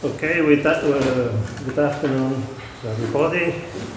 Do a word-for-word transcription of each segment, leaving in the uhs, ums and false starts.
Okay, with that, uh, good afternoon, everybody.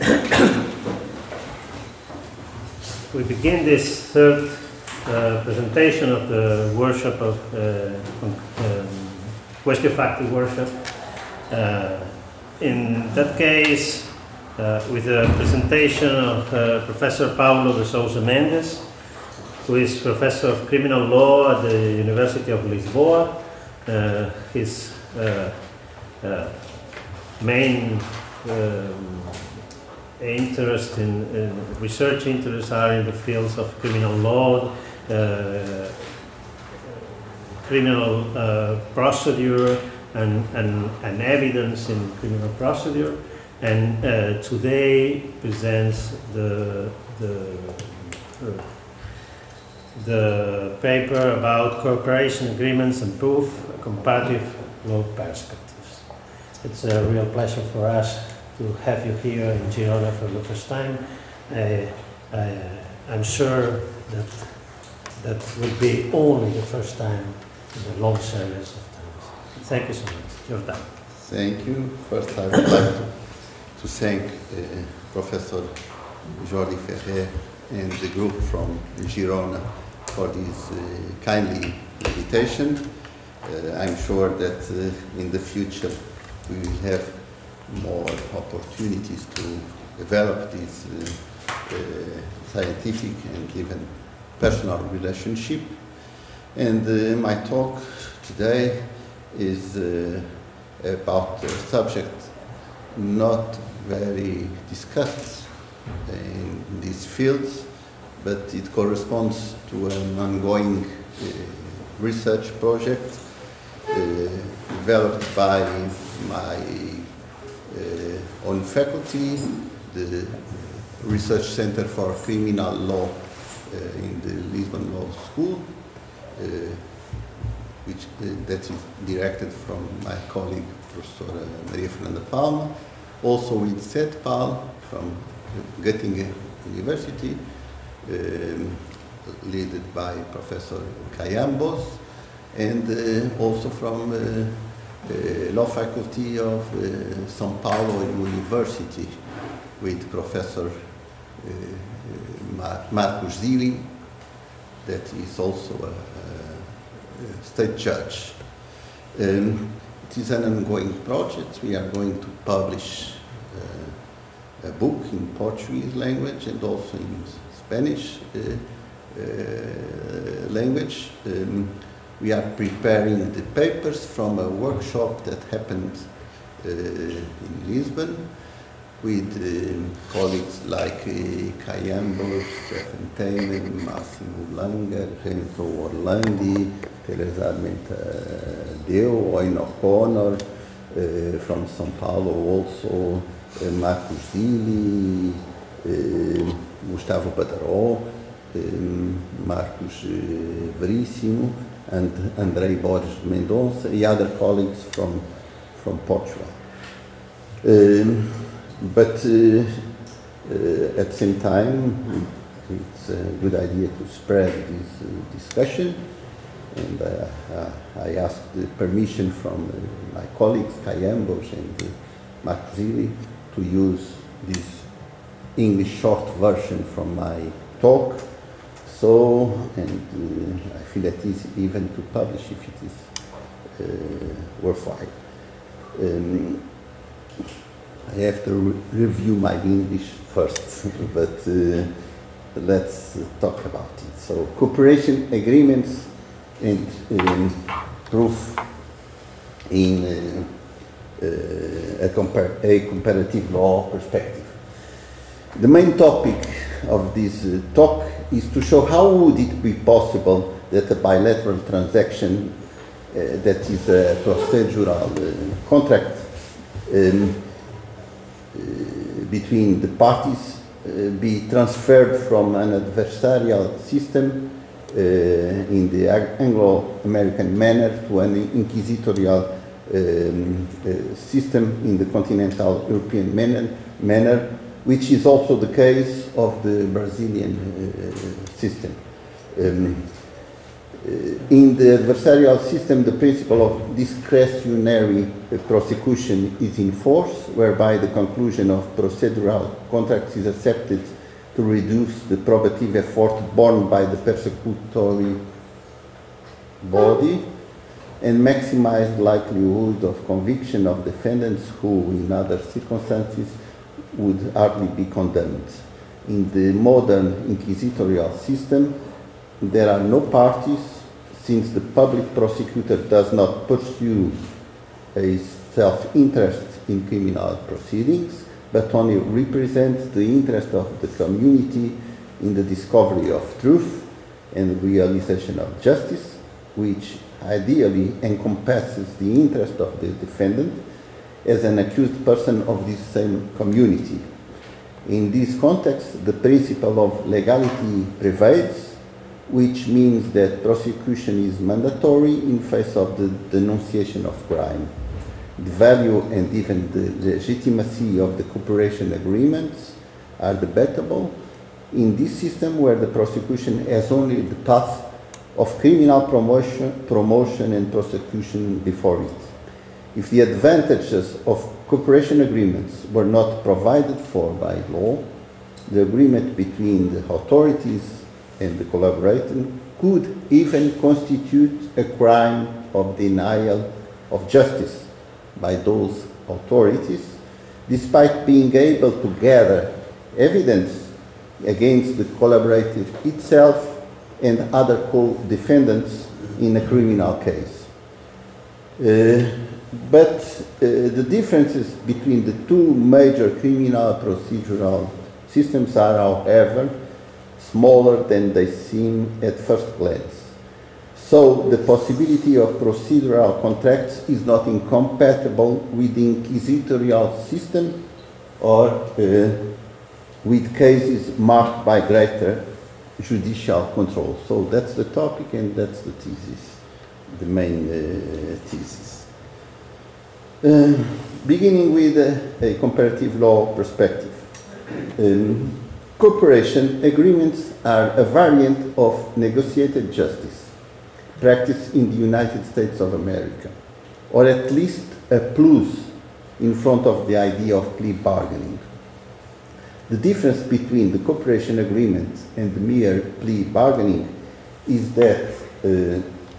We begin this third uh, presentation of the workshop of uh, um, Question Factory workshop. Uh, in that case, uh, with a presentation of uh, Professor Paulo de Sousa Mendes, who is Professor of Criminal Law at the University of Lisboa. Uh, his uh, uh, main um, interest in, in research interests are in the fields of criminal law, uh, criminal uh, procedure, and, and, and evidence in criminal procedure. And uh, today presents the the uh, the paper about cooperation agreements and proof, comparative law perspectives. It's a real pleasure for us to have you here in Girona for the first time. Uh, I, I'm sure that that will be only the first time in a long series of times. Thank you so much. Your time. Thank you. First, I would like to, to thank uh, Professor Jordi Ferrer and the group from Girona for this uh, kindly invitation. Uh, I'm sure that uh, in the future we will have more opportunities to develop this uh, uh, scientific and even personal relationship. And uh, my talk today is uh, about a subject not very discussed in these fields, but it corresponds to an ongoing uh, research project uh, developed by my uh, own faculty, the Research Center for Criminal Law uh, in the Lisbon Law School, uh, which uh, that is directed from my colleague, Professor Maria Fernanda Palma, also with CETPAL from Göttingen University, um, led by Professor Caiambos, and uh, also from uh, uh, Law Faculty of uh, São Paulo University with Professor uh, Mar Marcos Zilli, that is also a, a state judge. Um, it is an ongoing project. We are going to publish uh, a book in Portuguese language and also in Spanish uh, uh, language. Um, we are preparing the papers from a workshop that happened uh, in Lisbon with uh, colleagues like uh, Caiambos, Stephen Taman, Massimo Langer, Renzo Orlandi, Teresa Armenta-Deu, Owen O'Connor, uh, from São Paulo also, uh, Marcos Zilli, uh, Gustavo Badaró, um, Marcos uh, Veríssimo, and Andrei Borges Mendonça, and other colleagues from, from Portugal. Um, but uh, uh, at the same time, it's a good idea to spread this uh, discussion, and uh, uh, I asked the permission from uh, my colleagues, Caiambos and uh, Marcos Zilli, to use this English short version from my talk. So, and uh, I feel at ease even to publish if it is uh, worthwhile. Um, I have to re review my English first, but uh, let's uh, talk about it. So, cooperation agreements and um, proof in uh, uh, a, compar a comparative law perspective. The main topic of this uh, talk is to show how would it be possible that a bilateral transaction uh, that is a procedural uh, contract um, uh, between the parties uh, be transferred from an adversarial system uh, in the Anglo-American manner to an inquisitorial um, uh, system in the continental European manner, manner which is also the case of the Brazilian uh, system. Um, in the adversarial system, the principle of discretionary uh, prosecution is in force, whereby the conclusion of procedural contracts is accepted to reduce the probative effort borne by the persecutory body and maximize the likelihood of conviction of defendants who, in other circumstances, would hardly be condemned. In the modern inquisitorial system, there are no parties, since the public prosecutor does not pursue a self-interest in criminal proceedings, but only represents the interest of the community in the discovery of truth and realization of justice, which ideally encompasses the interest of the defendant as an accused person of this same community. In this context, the principle of legality prevails, which means that prosecution is mandatory in face of the denunciation of crime. The value and even the legitimacy of the cooperation agreements are debatable in this system where the prosecution has only the path of criminal promotion, promotion and prosecution before it. If the advantages of cooperation agreements were not provided for by law, the agreement between the authorities and the collaborator could even constitute a crime of denial of justice by those authorities, despite being able to gather evidence against the collaborator itself and other co-defendants in a criminal case. Uh, but uh, the differences between the two major criminal procedural systems are, however, smaller than they seem at first glance. So the possibility of procedural contracts is not incompatible with the inquisitorial system or uh, with cases marked by greater judicial control. So that's the topic and that's the thesis, the main uh, thesis. Uh, beginning with a, a comparative law perspective. Um, cooperation agreements are a variant of negotiated justice practiced in the United States of America, or at least a plus in front of the idea of plea bargaining. The difference between the cooperation agreement and the mere plea bargaining is that uh,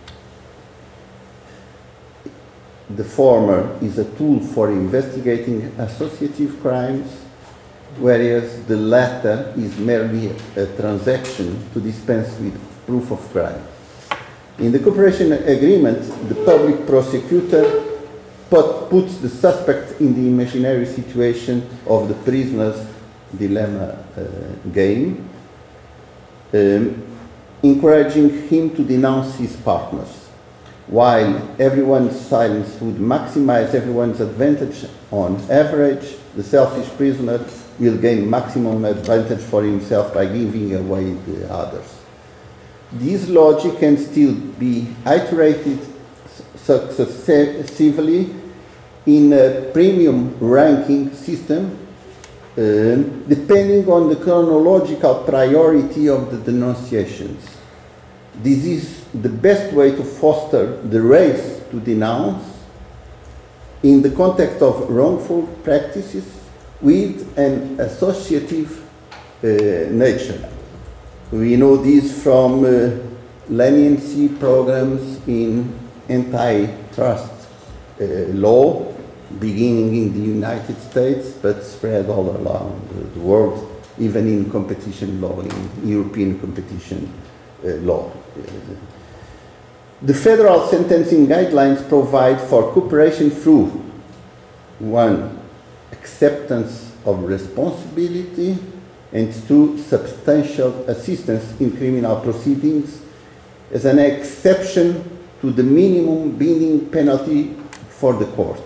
the former is a tool for investigating associative crimes, whereas the latter is merely a transaction to dispense with proof of crime. In the cooperation agreement, the public prosecutor put, puts the suspect in the imaginary situation of the prisoner's dilemma uh, game, um, encouraging him to denounce his partners, while everyone's silence would maximize everyone's advantage. On average, the selfish prisoner will gain maximum advantage for himself by giving away the others. This logic can still be iterated successively in a premium ranking system, uh, depending on the chronological priority of the denunciations. This is the best way to foster the race to denounce in the context of wrongful practices with an associative uh, nature. We know this from uh, leniency programs in antitrust uh, law, beginning in the United States, but spread all around the world, even in competition law, in European competition uh, law. The federal sentencing guidelines provide for cooperation through, one, acceptance of responsibility, and two, substantial assistance in criminal proceedings as an exception to the minimum binding penalty for the courts.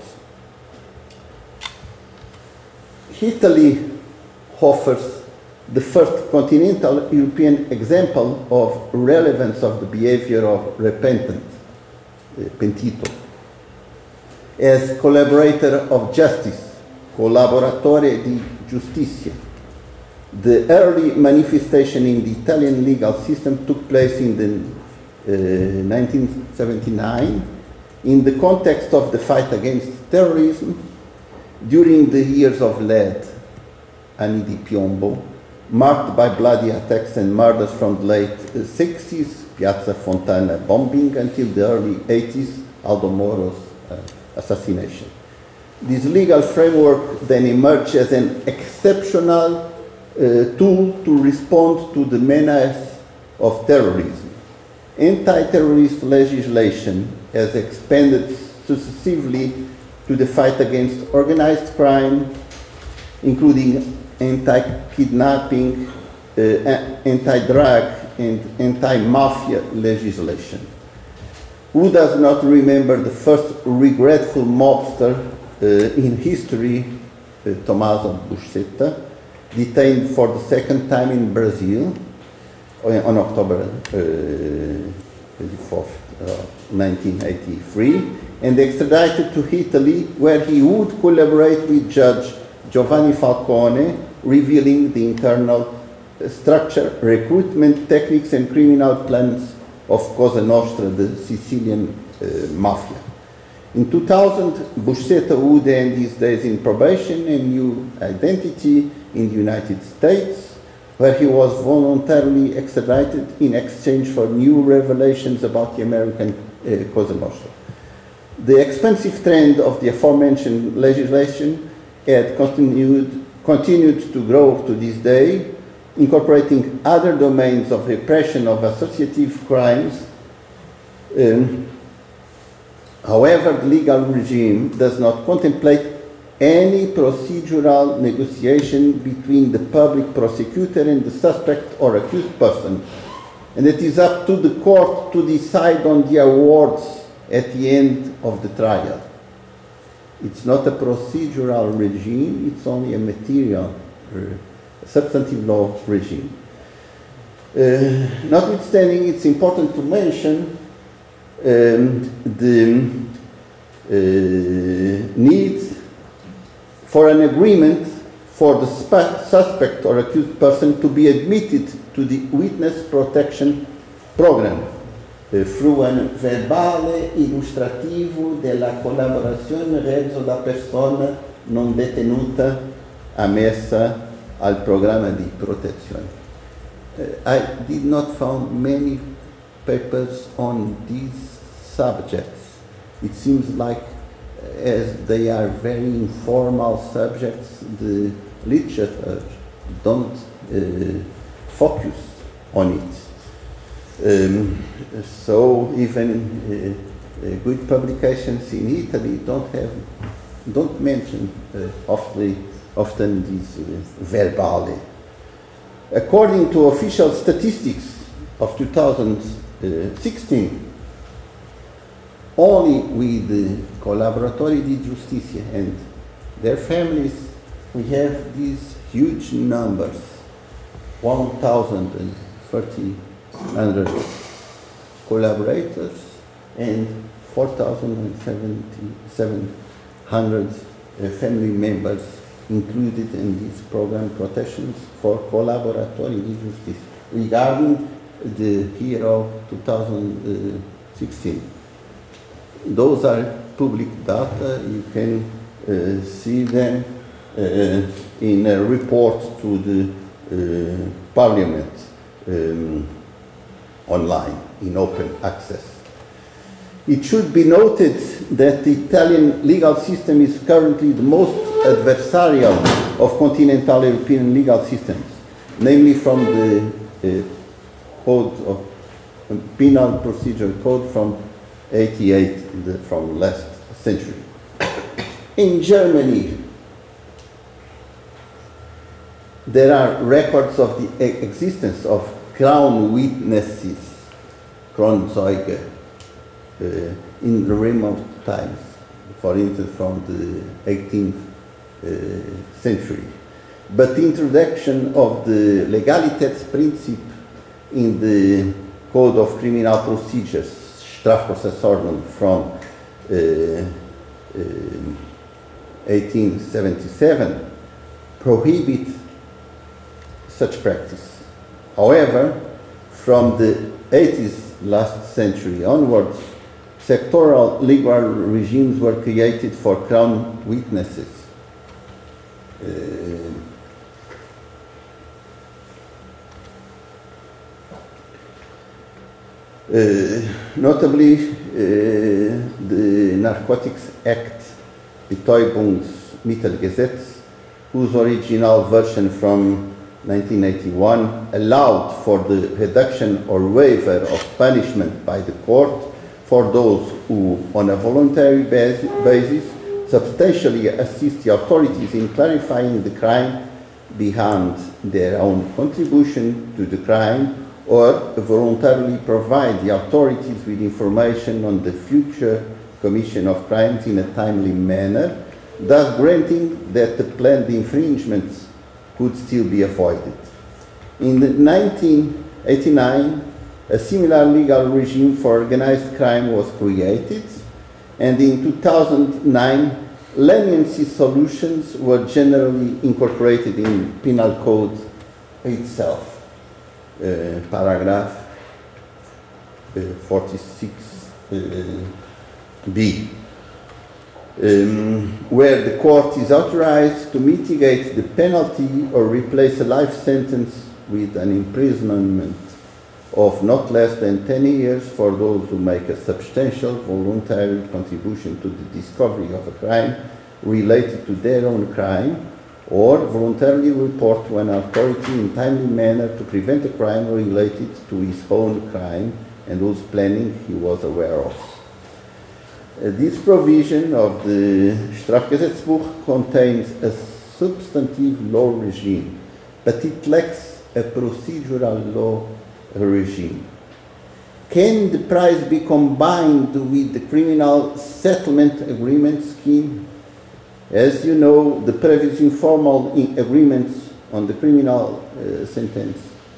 Italy offers the first continental European example of relevance of the behavior of repentant, uh, pentito, as collaborator of justice, collaboratore di giustizia. The early manifestation in the Italian legal system took place in the nineteen seventy-nine, in the context of the fight against terrorism, during the years of lead, Anni di Piombo, marked by bloody attacks and murders from the late sixties, Piazza Fontana bombing, until the early eighties, Aldo Moro's uh, assassination. This legal framework then emerged as an exceptional uh, tool to respond to the menace of terrorism. Anti-terrorist legislation has expanded successively to the fight against organized crime, including anti-kidnapping, uh, anti-drug, and anti-mafia legislation. Who does not remember the first regretful mobster uh, in history, uh, Tommaso Buscetta, detained for the second time in Brazil on October twenty-fourth, uh, nineteen eighty-three, and extradited to Italy, where he would collaborate with Judge Giovanni Falcone, revealing the internal structure, recruitment techniques, and criminal plans of Cosa Nostra, the Sicilian uh, mafia. In two thousand, Buscetta would end his days in probation and new identity in the United States, where he was voluntarily extradited in exchange for new revelations about the American uh, Cosa Nostra. The expansive trend of the aforementioned legislation had continued, continued to grow to this day, incorporating other domains of repression of associative crimes. Um, however, the legal regime does not contemplate any procedural negotiation between the public prosecutor and the suspect or accused person, and it is up to the court to decide on the awards at the end of the trial. It's not a procedural regime, it's only a material, uh, substantive law regime. Uh, notwithstanding, it's important to mention um, the uh, need for an agreement for the suspect or accused person to be admitted to the witness protection program uh, through un verbale illustrativo della collaborazione reso da persona non detenuta ammessa al programma di protezione. Uh, I did not find many papers on these subjects. It seems like as they are very informal subjects, the literature don't uh, focus on it. Um, so even uh, uh, good publications in Italy don't have, don't mention uh, often, often these uh, verbale. According to official statistics of two thousand sixteen, only with the collaboratori di giustizia and their families, we have these huge numbers, one thousand thirty collaborators and four thousand seven hundred uh, family members included in these program protections for collaboratori di giustizia. Regarding the year of two thousand sixteen. Those are public data. You can uh, see them uh, in a report to the uh, Parliament um, online, in open access. It should be noted that the Italian legal system is currently the most adversarial of continental European legal systems, namely from the uh, Code of uh, Penal Procedure Code from eighty-eight, the, from last century. In Germany, there are records of the e existence of crown witnesses, Kronzeuge, uh, in remote times, for instance from the eighteenth uh, century. But the introduction of the Legalitätsprinzip in the Code of Criminal Procedures, Strafprozessordnung, from uh, uh, eighteen seventy-seven prohibit such practice. However, from the eighties last century onwards, sectoral legal regimes were created for crown witnesses. Uh, uh, notably, uh, the Narcotics Act, Betäubungsmittelgesetz, whose original version from nineteen eighty-one allowed for the reduction or waiver of punishment by the court for those who, on a voluntary bas basis, substantially assist the authorities in clarifying the crime behind their own contribution to the crime, or voluntarily provide the authorities with information on the future commission of crimes in a timely manner, thus granting that the planned infringements could still be avoided. In nineteen eighty-nine, a similar legal regime for organized crime was created, and in two thousand nine, leniency solutions were generally incorporated in penal code itself. Uh, paragraph uh, forty-six B. Um, where the court is authorized to mitigate the penalty or replace a life sentence with an imprisonment of not less than ten years for those who make a substantial voluntary contribution to the discovery of a crime related to their own crime, or voluntarily report to an authority in timely manner to prevent a crime related to his own crime and whose planning he was aware of. Uh, this provision of the Strafgesetzbuch contains a substantive law regime, but it lacks a procedural law regime. Can the price be combined with the criminal settlement agreement scheme? As you know, the previous informal agreements on the criminal uh, sentence,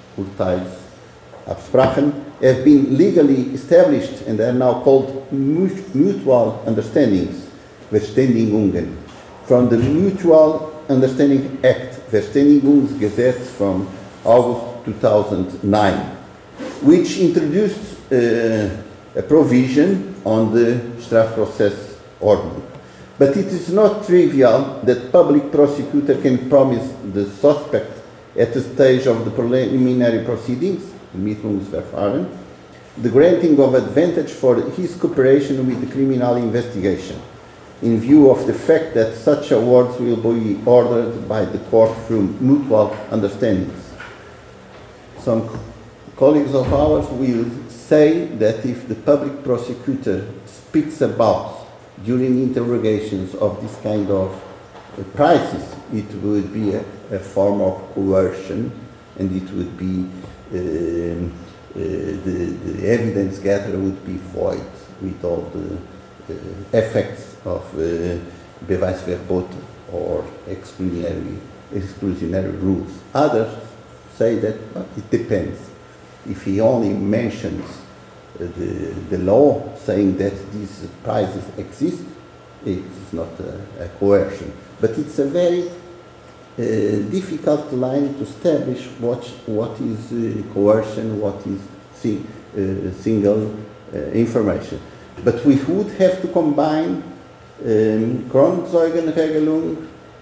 Urteilsabsprachen, have been legally established and are now called mutual understandings, Verständigungen, from the Mutual Understanding Act, Verständigungsgesetz from August two thousand nine, which introduced uh, a provision on the Strafprozessordnung. But it is not trivial that public prosecutor can promise the suspect at the stage of the preliminary proceedings, Ermittlungsverfahren, the granting of advantage for his cooperation with the criminal investigation, in view of the fact that such awards will be ordered by the court through mutual understandings. Some colleagues of ours will say that if the public prosecutor speaks about during interrogations of this kind of uh, prices, it would be a, a form of coercion, and it would be uh, uh, the, the evidence gatherer would be void with all the uh, effects of uh, Beweisverbot or exclusionary, exclusionary rules. Others say that well, it depends. If he only mentions uh, the, the law saying that these prices exist, it is not a, a coercion. But it's a very uh, difficult line to establish what, what is uh, coercion, what is sing, uh, single uh, information. But we would have to combine um, Kronzeugenregelung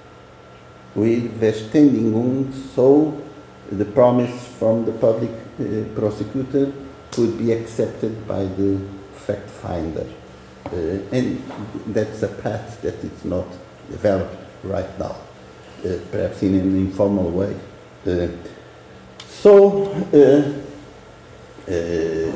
with Verständigung, so the promise from the public uh, prosecutor could be accepted by the fact finder. Uh, and that's a path that is not developed right now, uh, perhaps in an informal way. Uh, so, uh, uh,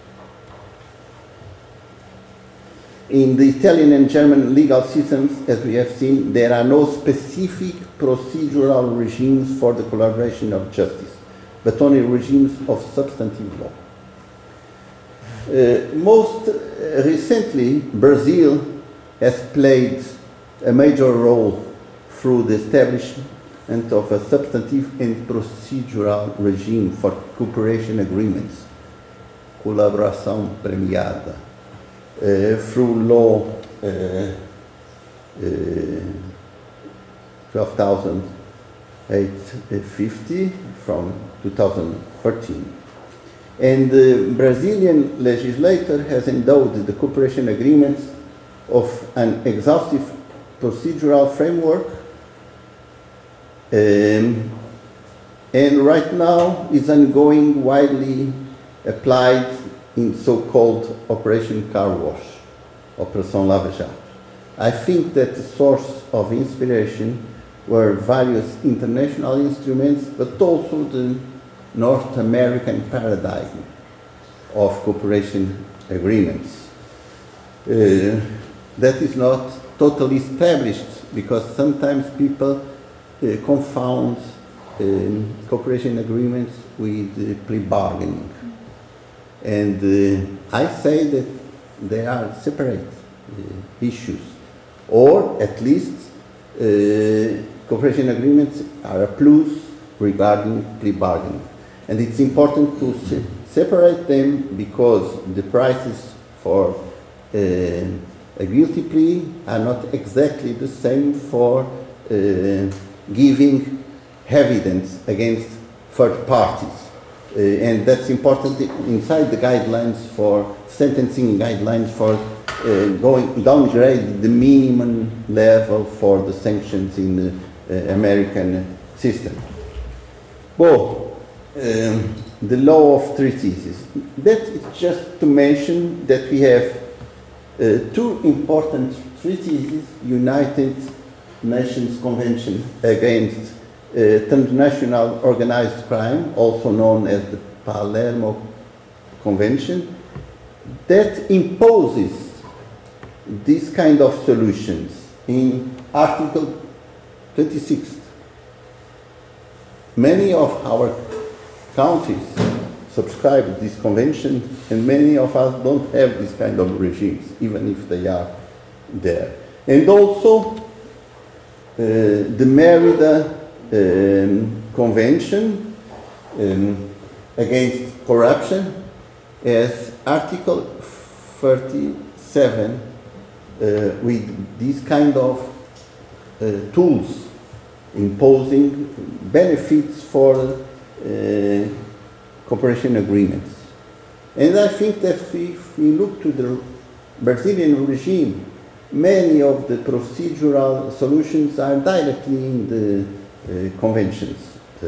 in the Italian and German legal systems, as we have seen, there are no specific procedural regimes for the collaboration of justice, but only regimes of substantive law. Uh, most recently, Brazil has played a major role through the establishment of a substantive and procedural regime for cooperation agreements, colaboração premiada, uh, through law uh, uh, twelve thousand eight hundred fifty from two thousand thirteen. And the Brazilian legislator has endowed the cooperation agreements of an exhaustive procedural framework, um, and right now is ongoing, widely applied in so-called Operation Car Wash, Operação Lava Jato. I think that the source of inspiration were various international instruments, but also the North American paradigm of cooperation agreements. Uh, that is not totally established, because sometimes people uh, confound um, cooperation agreements with uh, plea bargaining. And uh, I say that they are separate uh, issues, or at least uh, cooperation agreements are a plus regarding plea bargaining. And it's important to se separate them, because the prices for uh, a guilty plea are not exactly the same for uh, giving evidence against third parties. Uh, and that's important inside the guidelines for sentencing guidelines for uh, going downgrade the minimum level for the sanctions in the uh, American system. Well, um, the law of treaties. That is just to mention that we have uh, two important treaties: United Nations Convention against Uh, transnational organized crime, also known as the Palermo Convention, that imposes this kind of solutions in Article twenty-six. Many of our countries subscribe to this convention, and many of us don't have this kind of regimes, even if they are there. And also uh, the Merida Um, Convention um, against corruption as Article thirty-seven, uh, with these kind of uh, tools imposing benefits for uh, cooperation agreements. And I think that if we look to the Brazilian regime, many of the procedural solutions are directly in the uh, conventions. Uh,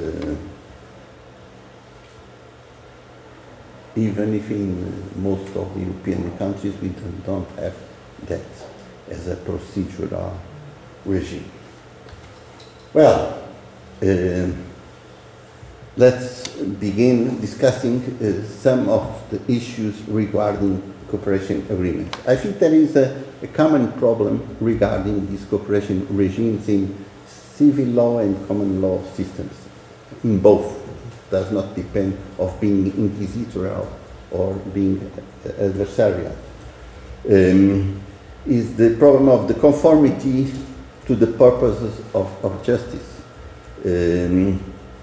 even if in most of the European countries we don't have that as a procedural regime. Well, uh, let's begin discussing uh, some of the issues regarding cooperation agreements. I think there is a, a common problem regarding these cooperation regimes in civil law and common law systems. In both, does not depend of being inquisitorial or being adversarial. Um, is the problem of the conformity to the purposes of, of justice. Um,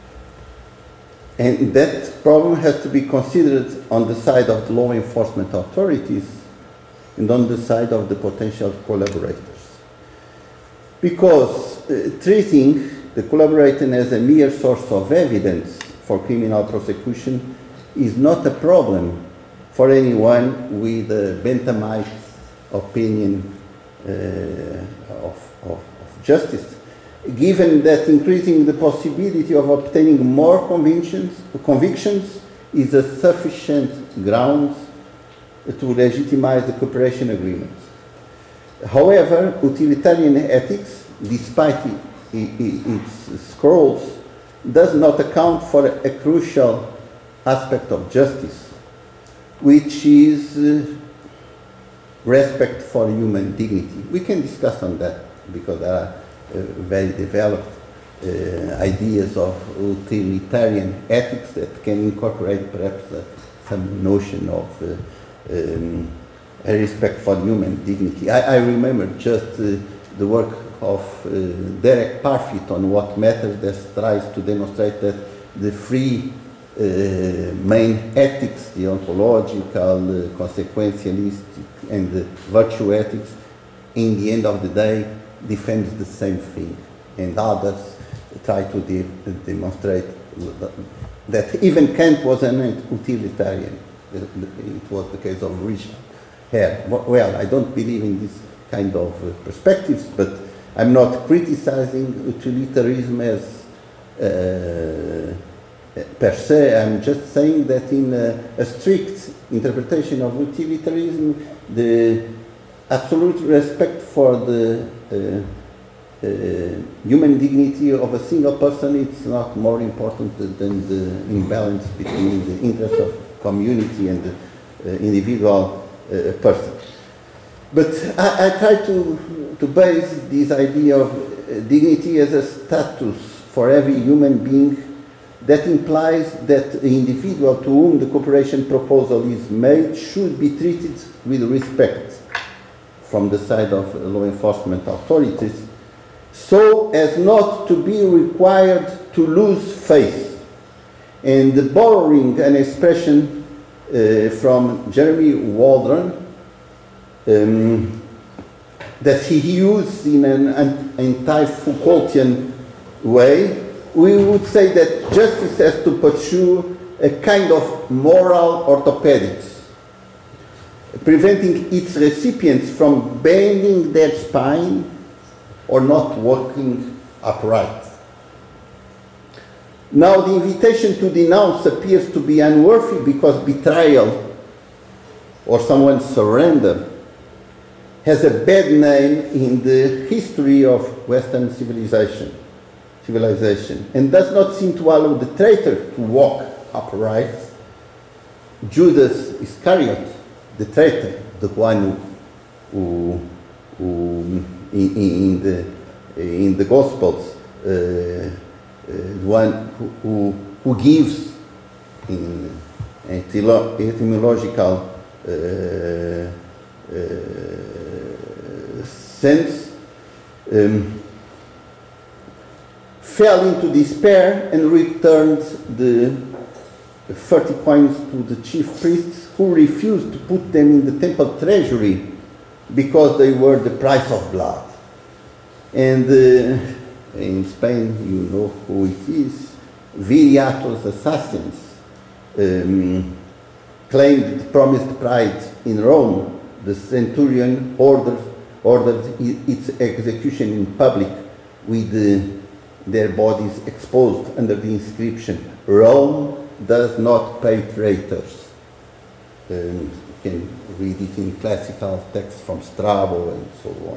and that problem has to be considered on the side of the law enforcement authorities and on the side of the potential collaborators. Because uh, treating the collaborator as a mere source of evidence for criminal prosecution is not a problem for anyone with a Benthamite opinion uh, of, of, of justice, given that increasing the possibility of obtaining more convictions, convictions is a sufficient ground to legitimize the cooperation agreement. However, utilitarian ethics, despite its scrolls, does not account for a crucial aspect of justice, which is uh, respect for human dignity. We can discuss on that because there are uh, very developed uh, ideas of utilitarian ethics that can incorporate perhaps uh, some notion of uh, um, a respect for human dignity. I, I remember just uh, the work of uh, Derek Parfit on What Matters, that tries to demonstrate that the three uh, main ethics, the ontological, uh, consequentialistic, and the virtue ethics, in the end of the day, defends the same thing. And others try to de demonstrate that even Kant was an utilitarian. It was the case of Richard Hare. Well, I don't believe in this kind of uh, perspectives, but I'm not criticizing utilitarianism as uh, per se. I'm just saying that in a, a strict interpretation of utilitarianism, the absolute respect for the uh, uh, human dignity of a single person is not more important than the imbalance between the interests of community and the uh, individual uh, person. But I, I try to, to base this idea of uh, dignity as a status for every human being that implies that the individual to whom the cooperation proposal is made should be treated with respect from the side of law enforcement authorities, so as not to be required to lose faith. And borrowing an expression uh, from Jeremy Waldron um, that he used in an anti-Foucaultian way, we would say that justice has to pursue a kind of moral orthopedics, preventing its recipients from bending their spine or not walking upright. Now, the invitation to denounce appears to be unworthy because betrayal or someone's surrender has a bad name in the history of Western civilization, civilization and does not seem to allow the traitor to walk upright. Judas Iscariot, the traitor, the one who, who in, in, the, in the Gospels, uh, uh, the one who, who, who gives in etymological uh, uh, sense, um, fell into despair and returned the thirty coins to the chief priests, who refused to put them in the temple treasury because they were the price of blood. And uh, in Spain, you know who it is, Viriato's assassins um, claimed the promised pride in Rome. The centurion ordered, ordered its execution in public with the, their bodies exposed under the inscription, "Rome does not pay traitors." Um, you can read it in classical texts from Strabo and so on.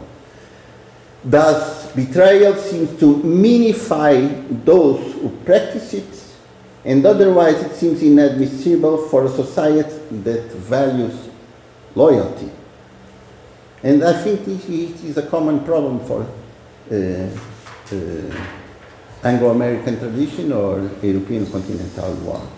Thus, betrayal seems to minify those who practice it, and otherwise it seems inadmissible for a society that values loyalty. And I think it is a common problem for uh, uh, Anglo-American tradition or European continental one.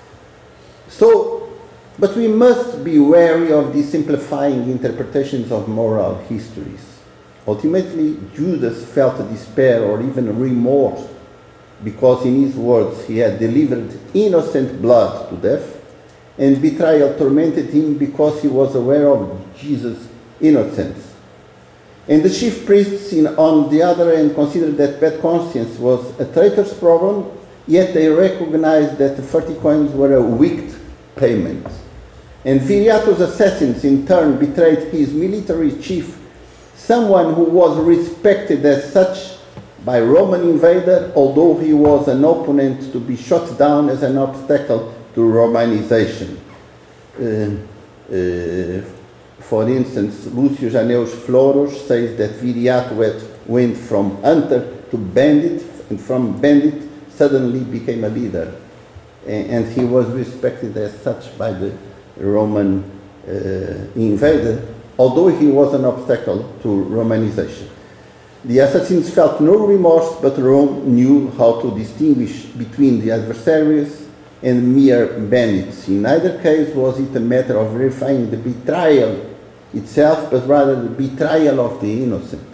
So, but we must be wary of these simplifying interpretations of moral histories. Ultimately, Judas felt despair or even remorse because, in his words, he had delivered innocent blood to death, and betrayal tormented him because he was aware of Jesus' innocence. And the chief priests, in, on the other hand, considered that bad conscience was a traitor's problem, yet they recognized that the thirty coins were a wicked payment. And Viriato's assassins, in turn, betrayed his military chief, someone who was respected as such by Roman invader, although he was an opponent to be shot down as an obstacle to Romanization. Uh, uh, for instance, Lucius Annaeus Florus says that Viriato went from hunter to bandit, and from bandit suddenly became a leader. And he was respected as such by the Roman uh, invader, although he was an obstacle to Romanization. The assassins felt no remorse, but Rome knew how to distinguish between the adversaries and mere bandits. In neither case was it a matter of verifying the betrayal itself, but rather the betrayal of the innocent.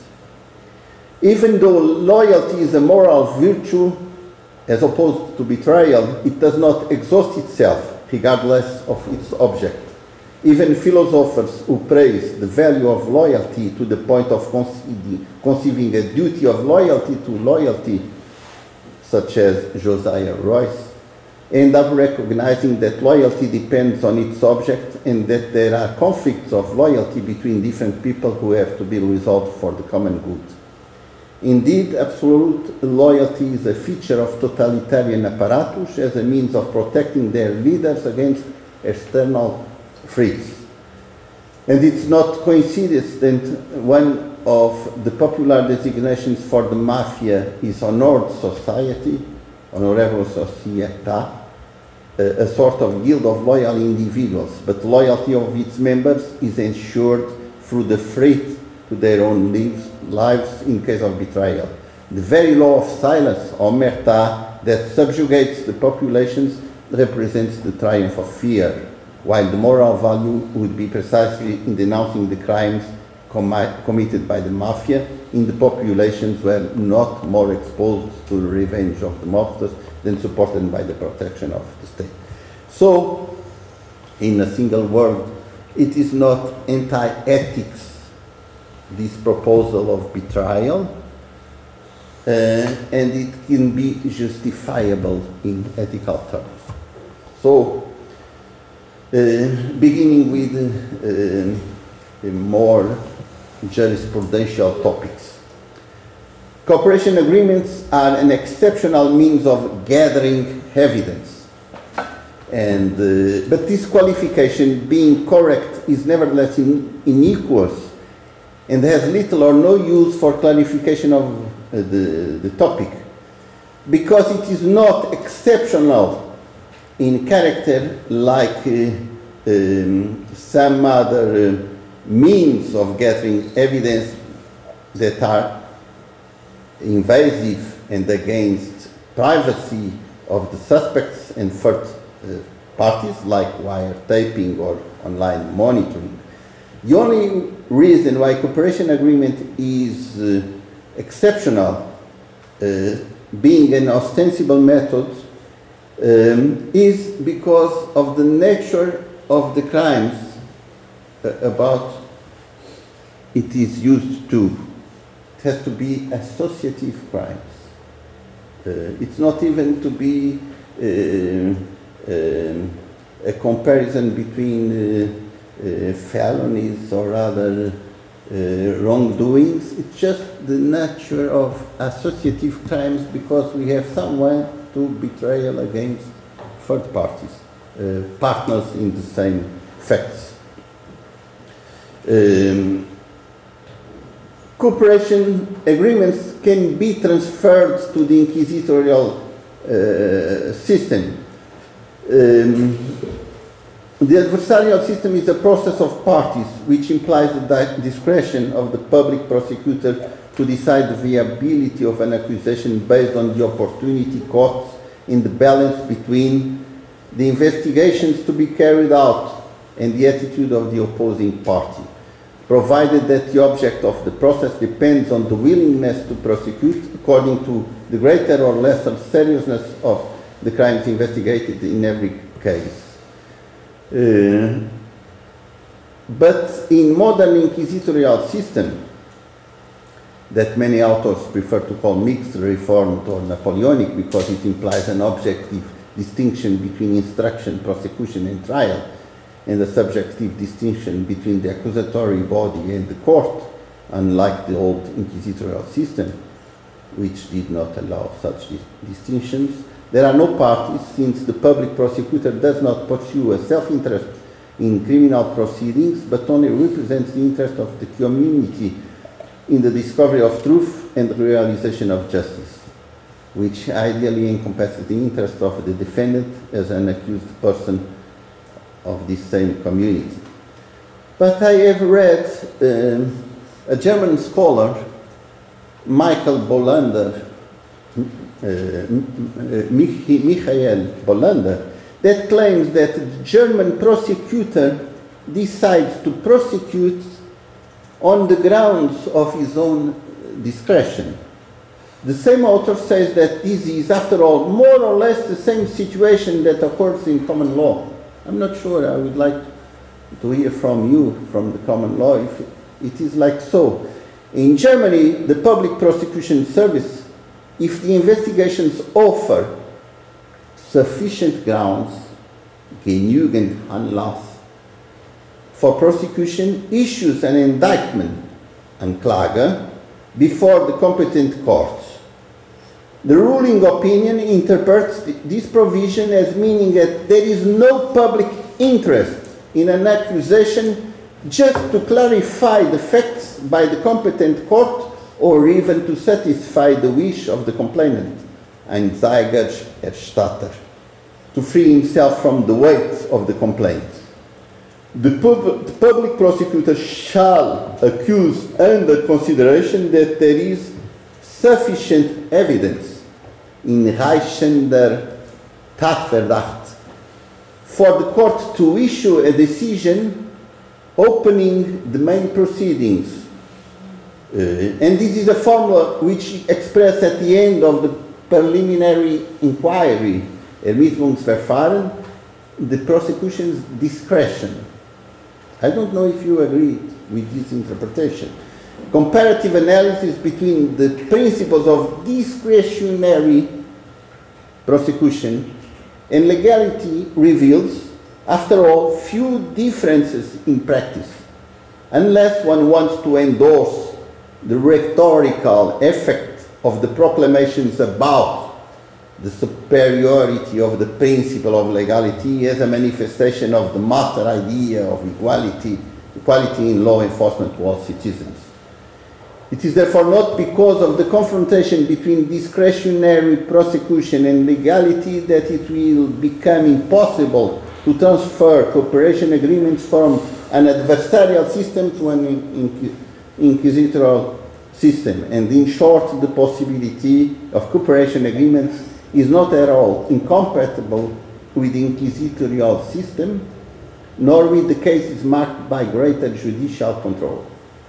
Even though loyalty is a moral virtue, as opposed to betrayal, it does not exhaust itself, regardless of its object. Even philosophers who praise the value of loyalty to the point of conceiving, conceiving a duty of loyalty to loyalty, such as Josiah Royce, and of recognizing that loyalty depends on its object and that there are conflicts of loyalty between different people who have to be resolved for the common good. Indeed, absolute loyalty is a feature of totalitarian apparatus as a means of protecting their leaders against external threats. And it's not coincidence that one of the popular designations for the mafia is honored society, honorable società, a sort of guild of loyal individuals, but loyalty of its members is ensured through the threat to their own lives, lives in case of betrayal. The very law of silence, omerta, that subjugates the populations represents the triumph of fear, while the moral value would be precisely in denouncing the crimes commi committed by the mafia in the populations were not more exposed to the revenge of the mobsters than supported by the protection of the state. So, in a single word, it is not anti-ethics, this proposal of betrayal, uh, and it can be justifiable in ethical terms. So, uh, beginning with uh, more jurisprudential topics. Cooperation agreements are an exceptional means of gathering evidence. And, uh, but this qualification, being correct, is nevertheless in, innocuous and has little or no use for clarification of uh, the, the topic, because it is not exceptional in character like uh, um, some other uh, means of gathering evidence that are invasive and against privacy of the suspects and third uh, parties, like wiretapping or online monitoring. The only reason why cooperation agreement is uh, exceptional, uh, being an ostensible method, um, is because of the nature of the crimes uh, about it is used to. It has to be associative crimes. Uh, it's not even to be uh, um, a comparison between uh, uh, felonies or other uh, wrongdoings. It's just the nature of associative crimes because we have someone to betrayal against third parties, uh, partners in the same facts. Um, Cooperation agreements can be transferred to the inquisitorial uh, system. Um, the adversarial system is a process of parties which implies the discretion of the public prosecutor to decide the viability of an accusation based on the opportunity costs in the balance between the investigations to be carried out and the attitude of the opposing party, provided that the object of the process depends on the willingness to prosecute according to the greater or lesser seriousness of the crimes investigated in every case. Uh, but in modern inquisitorial system, that many authors prefer to call mixed, reformed, or Napoleonic because it implies an objective distinction between instruction, prosecution, and trial, and a subjective distinction between the accusatory body and the court, unlike the old inquisitorial system, which did not allow such dis distinctions. There are no parties, since the public prosecutor does not pursue a self-interest in criminal proceedings, but only represents the interest of the community in the discovery of truth and the realization of justice, which ideally encompasses the interest of the defendant as an accused person of this same community. But I have read um, a German scholar, Michael Bolander, uh, Michael Bolander, that claims that the German prosecutor decides to prosecute on the grounds of his own discretion. The same author says that this is, after all, more or less the same situation that occurs in common law. I'm not sure. I would like to hear from you, from the common law, if it is like so. In Germany, the public prosecution service, if the investigations offer sufficient grounds, genügend Anlass, for prosecution issues an indictment, Anklage, before the competent courts. The ruling opinion interprets this provision as meaning that there is no public interest in an accusation just to clarify the facts by the competent court or even to satisfy the wish of the complainant, Anzeigerstatter, to free himself from the weight of the complaint. The, pub the public prosecutor shall accuse under consideration that there is sufficient evidence in reichender Tatverdacht for the court to issue a decision opening the main proceedings. Uh, and this is a formula which expressed at the end of the preliminary inquiry, Ermittlungsverfahren, the prosecution's discretion. I don't know if you agree with this interpretation. Comparative analysis between the principles of discretionary prosecution and legality reveals, after all, few differences in practice, unless one wants to endorse the rhetorical effect of the proclamations about the superiority of the principle of legality as a manifestation of the master idea of equality, equality in law enforcement to all citizens. It is therefore not because of the confrontation between discretionary prosecution and legality that it will become impossible to transfer cooperation agreements from an adversarial system to an inqu inquisitorial system. And in short, the possibility of cooperation agreements is not at all incompatible with the inquisitorial system, nor with the cases marked by greater judicial control.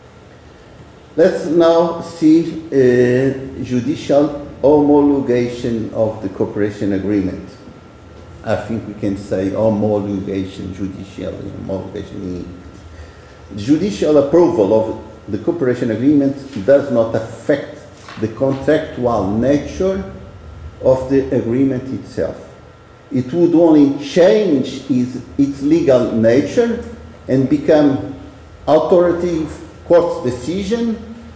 Let's now see uh, judicial homologation of the cooperation agreement. I think we can say homologation, judicial homologation. Judicial approval of the cooperation agreement does not affect the contractual nature of the agreement itself. It would only change its, its legal nature and become authoritative court's decision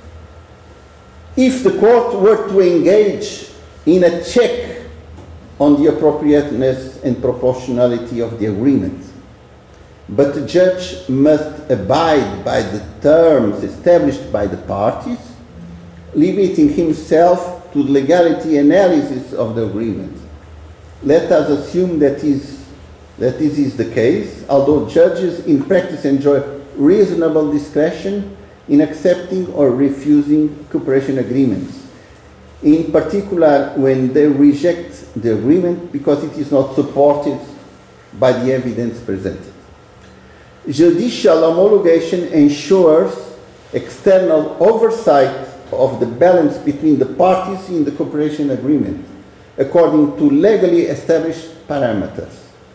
if the court were to engage in a check on the appropriateness and proportionality of the agreement. But the judge must abide by the terms established by the parties, limiting himself to the legality analysis of the agreement. Let us assume that, is, that this is the case, although judges in practice enjoy reasonable discretion in accepting or refusing cooperation agreements, in particular when they reject the agreement because it is not supported by the evidence presented. Judicial homologation ensures external oversight of the balance between the parties in the cooperation agreement, according to legally established parameters.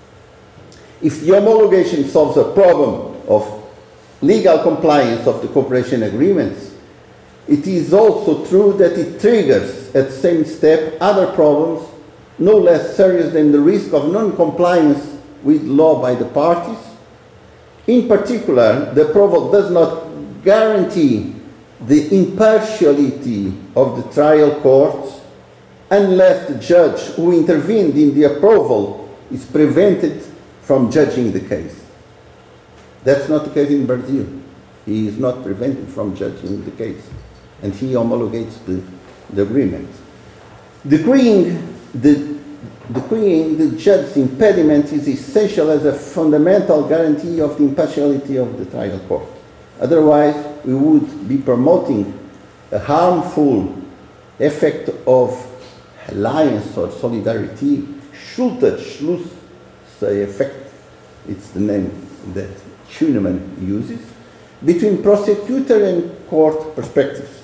If the homologation solves a problem of legal compliance of the cooperation agreements, it is also true that it triggers at the same step other problems no less serious than the risk of non-compliance with law by the parties. In particular, the approval does not guarantee the impartiality of the trial courts unless the judge who intervened in the approval is prevented from judging the case. That's not the case in Brazil. He is not prevented from judging the case, and he homologates the, the agreement. Decreeing the, decreeing the judge's impediment is essential as a fundamental guarantee of the impartiality of the trial court. Otherwise, we would be promoting a harmful effect of alliance or solidarity, Schulter-Schluss effect, it's the name that Schunemann uses, between prosecutor and court perspectives.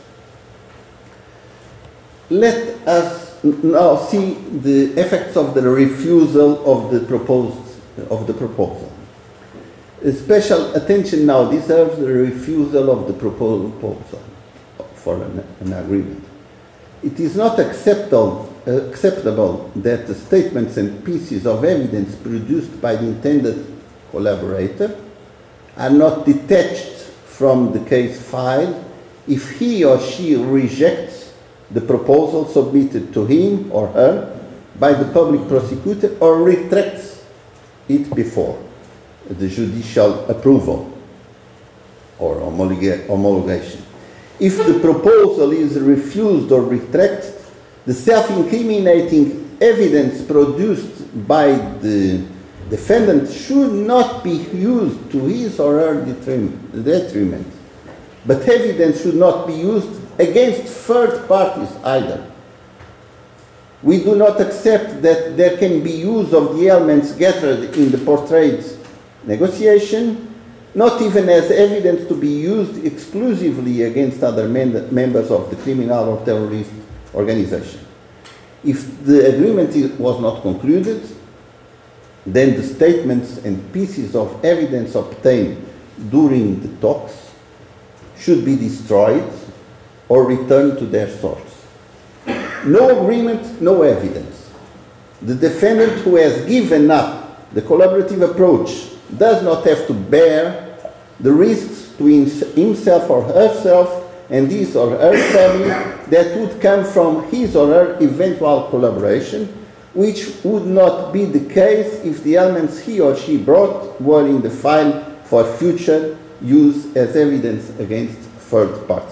Let us now see the effects of the refusal of the proposed of the proposal. Special attention now deserves the refusal of the proposal for an, an agreement. It is not acceptable, acceptable that the statements and pieces of evidence produced by the intended collaborator are not detached from the case file if he or she rejects the proposal submitted to him or her by the public prosecutor or retracts it before the judicial approval or homologa homologation. If the proposal is refused or retracted, the self-incriminating evidence produced by the defendant should not be used to his or her detriment, but evidence should not be used against third parties either. We do not accept that there can be use of the elements gathered in the portrayed negotiation, not even as evidence to be used exclusively against other members of the criminal or terrorist organization. If the agreement was not concluded, then the statements and pieces of evidence obtained during the talks should be destroyed or returned to their source. No agreement, no evidence. The defendant who has given up the collaborative approach does not have to bear the risks to himself or herself and his or her family that would come from his or her eventual collaboration, which would not be the case if the elements he or she brought were in the file for future use as evidence against third parties.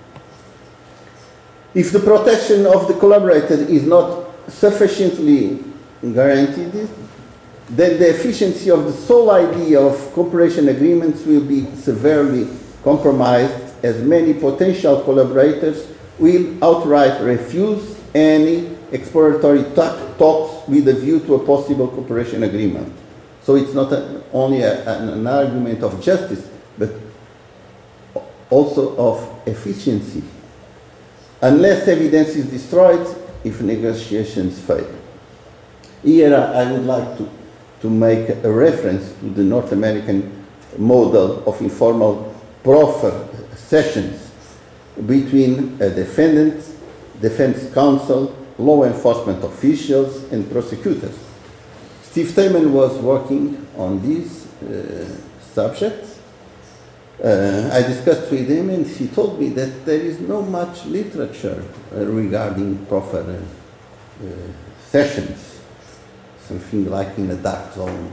If the protection of the collaborator is not sufficiently guaranteed, then the efficiency of the sole idea of cooperation agreements will be severely compromised, as many potential collaborators will outright refuse any exploratory talks with a view to a possible cooperation agreement. So it's not a, only a, an, an argument of justice, but also of efficiency, unless evidence is destroyed if negotiations fail. Here I would like to, to make a reference to the North American model of informal proffer sessions between a defendant, defense counsel, law enforcement officials, and prosecutors. Steve Tayman was working on these uh, subjects. Uh, I discussed with him, and he told me that there is not much literature uh, regarding proffer uh, uh, sessions, something like in a dark zone.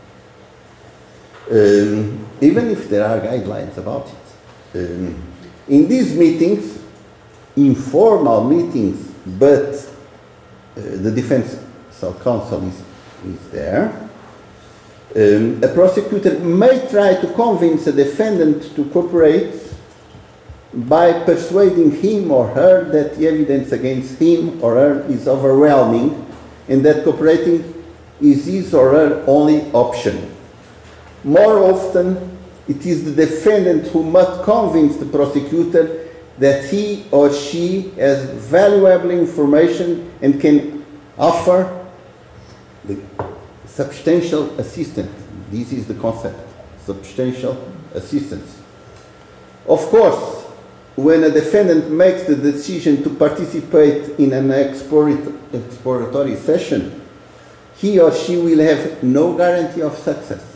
Um, even if there are guidelines about it. Um, in these meetings, informal meetings, but uh, the defense counsel is, is there, um, a prosecutor may try to convince a defendant to cooperate by persuading him or her that the evidence against him or her is overwhelming and that cooperating is his or her only option. More often, it is the defendant who must convince the prosecutor that he or she has valuable information and can offer the substantial assistance. This is the concept, substantial assistance. Of course, when a defendant makes the decision to participate in an exploratory session, he or she will have no guarantee of success.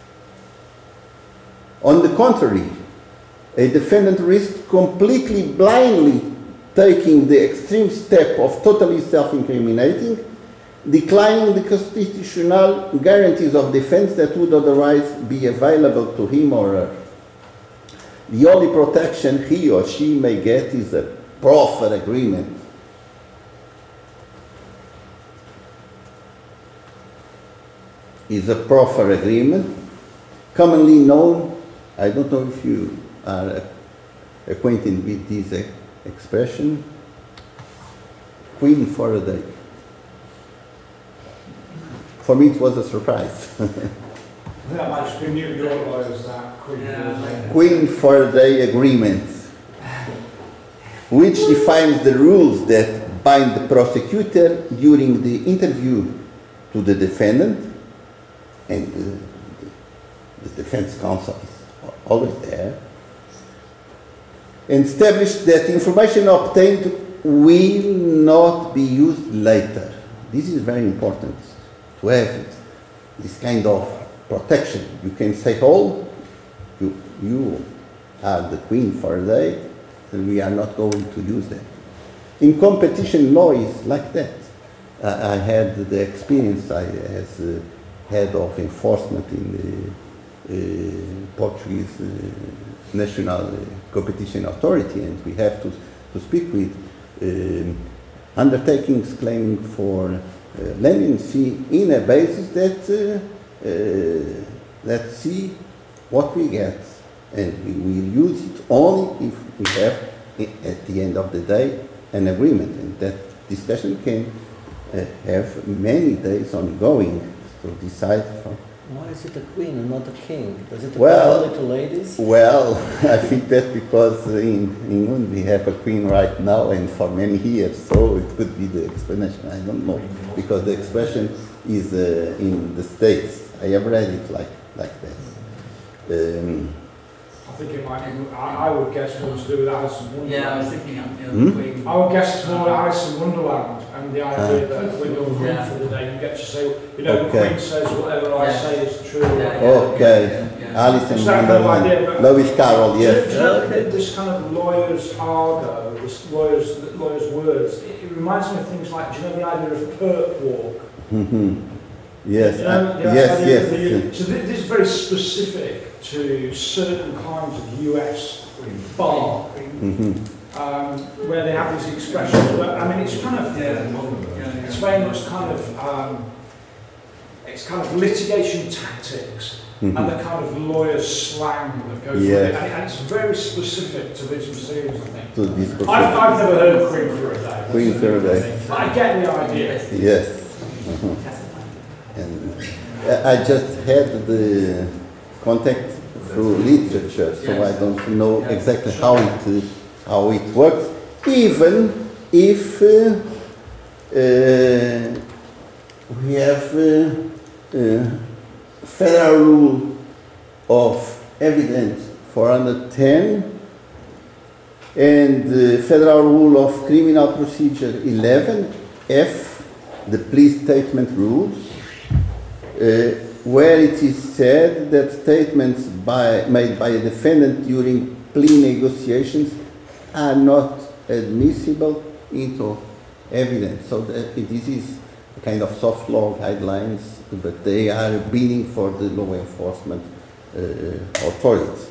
On the contrary, a defendant risks completely blindly taking the extreme step of totally self-incriminating, declining the constitutional guarantees of defense that would otherwise be available to him or her. The only protection he or she may get is a proffer agreement. Is a proffer agreement, commonly known, I don't know if you are acquainted with this expression, Queen for a day. For me it was a surprise. That might be new your lawyers, that Queen yeah. for a day. Queen for a day agreement, which defines the rules that bind the prosecutor during the interview to the defendant, and the, the defense counsel is always there, and established that information obtained will not be used later. This is very important to have this kind of protection. You can say, oh, you, you are the queen for a day, and we are not going to use that. In competition law is like that. I, I had the experience I, as uh, head of enforcement in the uh, Portuguese uh, National uh, Competition Authority, and we have to, to speak with um, undertakings claiming for uh, leniency in a basis that uh, uh, let's see what we get, and we will use it only if we have, at the end of the day, an agreement, and that discussion can uh, have many days ongoing to decide from. Why is it a queen and not a king? Does it apply Well, only to ladies? Well, I think that because in England we have a queen right now and for many years, so it could be the explanation. I don't know, because the expression is uh, in the States. I have read it like like that. Um, I think it might be, I, I would guess more to do with Alice in Wonderland. Yeah, I was thinking of the Hmm? other queen. I would guess it's more Alice in Wonderland, and the idea Ah. that when you're queen Yeah. for the day, you get to say, you know, Okay. the queen says whatever I Yeah. say is true. Yeah, yeah, Okay. yeah, yeah. Alice in It's that kind of idea, Wonderland. but- Lewis Carroll, Do you- do yes. you know that this kind of lawyer's argo, this lawyer's, lawyer's words, it, it reminds me of things like, do you know the idea of perp walk? Mm-hmm. Yes, You know, uh, the yes, idea yes. of the- So thi- this is very specific to certain kinds of U S bar, Mm-hmm. um, where they have these expressions. But, I mean, it's kind of, Yeah, yeah, it's yeah. very much kind of, um, it's kind of litigation tactics and Mm-hmm. the kind of lawyer's slang that goes with Yes. it. And, and it's very specific to these proceedings, I think. To this I've, process. I've never heard Queen for a day. Queen for a day. But I get the idea. Yes. Mhm. And uh, I just had the contact through literature, so I don't know exactly how it uh, how it works. Even if uh, uh, we have uh, uh, federal rule of evidence four hundred ten and the federal rule of criminal procedure eleven F, the plea statement rules, uh, where it is said that statements by, made by a defendant during plea negotiations are not admissible into evidence. So that this is a kind of soft law guidelines, but they are binding for the law enforcement uh, authorities.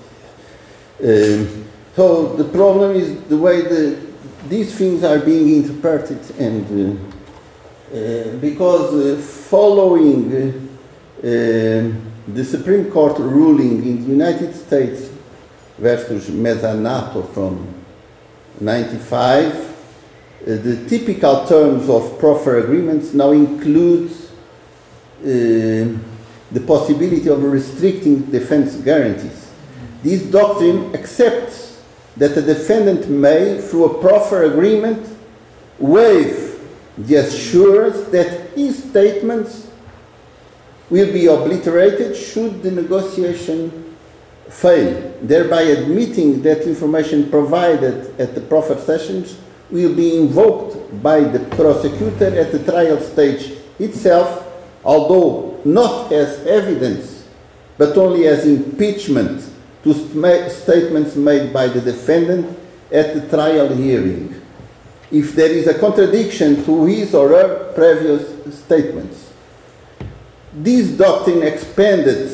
Um, so the problem is the way the, these things are being interpreted, and uh, uh, because uh, following uh, uh, the Supreme Court ruling in the United States versus Mezzanato from ninety-five, uh, the typical terms of proffer agreements now include uh, the possibility of restricting defense guarantees. This doctrine accepts that a defendant may, through a proffer agreement, waive the assurance that his statements will be obliterated should the negotiation fail, thereby admitting that information provided at the proffer sessions will be invoked by the prosecutor at the trial stage itself, although not as evidence, but only as impeachment to st- statements made by the defendant at the trial hearing, if there is a contradiction to his or her previous statements. This doctrine expanded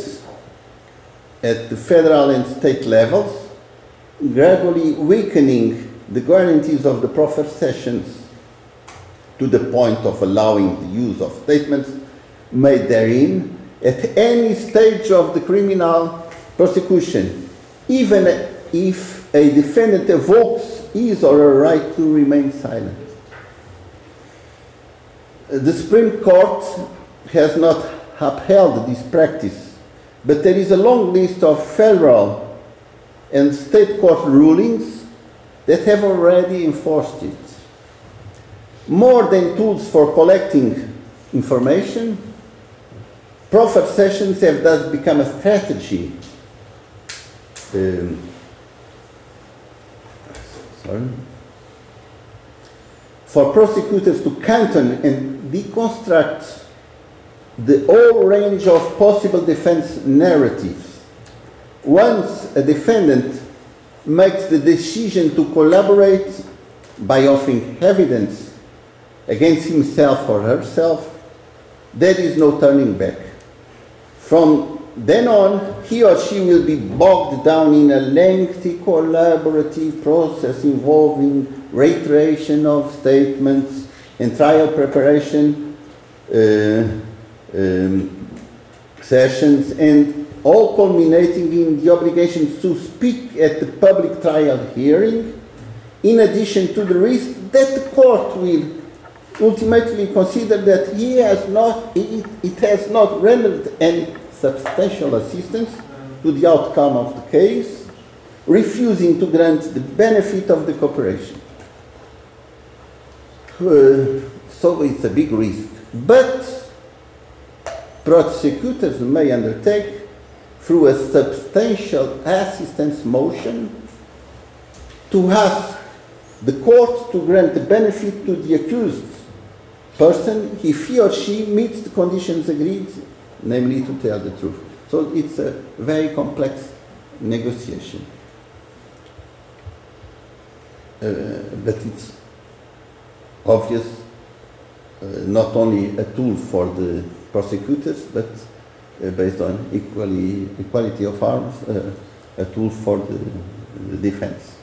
at the federal and state levels, gradually weakening the guarantees of the proffer sessions to the point of allowing the use of statements made therein at any stage of the criminal prosecution, even if a defendant evokes his or her right to remain silent. The Supreme Court has not upheld this practice, but there is a long list of federal and state court rulings that have already enforced it. More than tools for collecting information, proffer sessions have thus become a strategy um, sorry, for prosecutors to canton and deconstruct the whole range of possible defense narratives. Once a defendant makes the decision to collaborate by offering evidence against himself or herself, there is no turning back. From then on, he or she will be bogged down in a lengthy collaborative process involving reiteration of statements and trial preparation uh, um, sessions, and all culminating in the obligation to speak at the public trial hearing, in addition to the risk that the court will ultimately consider that he has not, it, it has not rendered any substantial assistance to the outcome of the case, refusing to grant the benefit of the cooperation. Uh, so it's a big risk. But prosecutors may undertake, through a substantial assistance motion, to ask the court to grant the benefit to the accused person if he or she meets the conditions agreed, namely to tell the truth. So it's a very complex negotiation. Uh, but it's obvious, uh, not only a tool for the prosecutors, but uh, based on equally, equality of arms, uh, a tool for the, the defense.